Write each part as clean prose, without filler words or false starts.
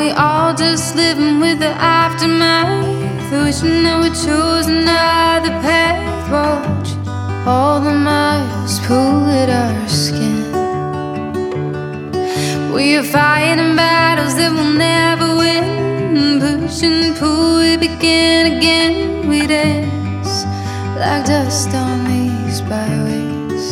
we all just living with the aftermath, wishing that we chose another path. Watch all the miles pull at our skin. We are fighting battles that we'll never win. Push and pull, we begin again. We dance like dust on these byways.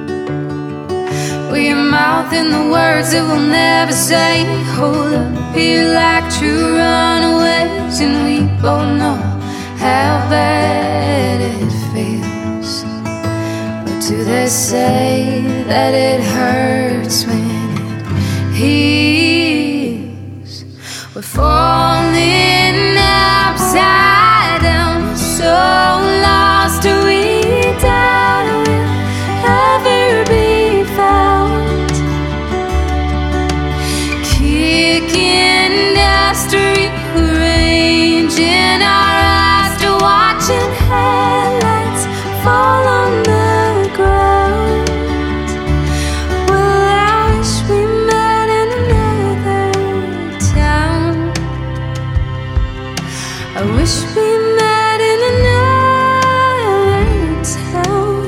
We are mouthing the words that we'll never say. Hold up here like true runaways, and we both know how bad it feels. But do they say that it hurts when it heals? We're falling upside down, so lost we doubt we'll ever be found. Kicking dust, rearranging our eyes to watching headlights fall on the ground. Well, I wish we met in another town. I wish we met in another town.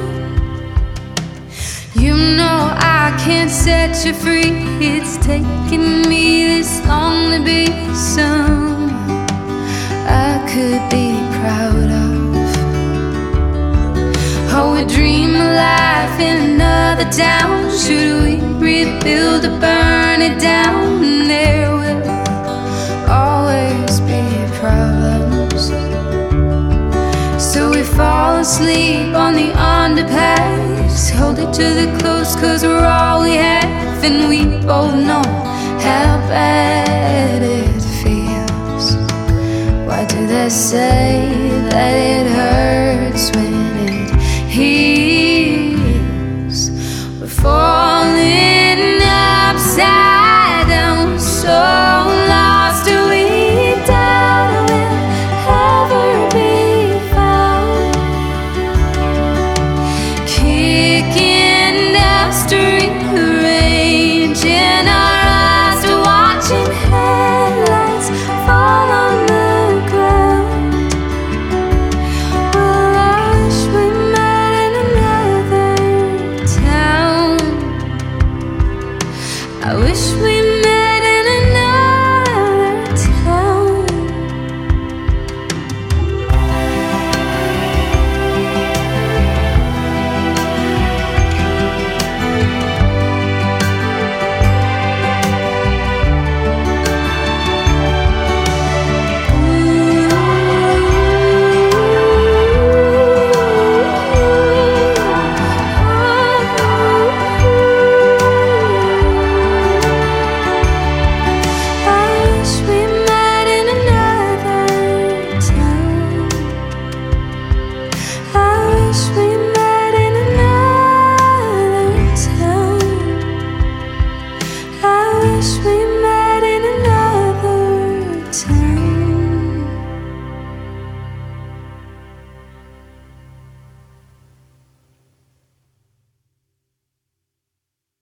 You know I can't set you free. It's taken me this long to be someone I could be proud of. Oh, we dream of life in another town. Should we rebuild or burn it down? There will always be problems, so we fall asleep on the underpass. Hold it to the close, 'cause we're all we have, and we both know how bad it feels. Why do they say that it hurts when it heals? We're falling upside down, so lost we doubt we'll ever be found. Kicking dust, rearranging our eyes to watching headlights fall on the ground. Well, I wish we met in another town. I wish we met in another town. I wish we met in another town. I wish we met in another town. I wish we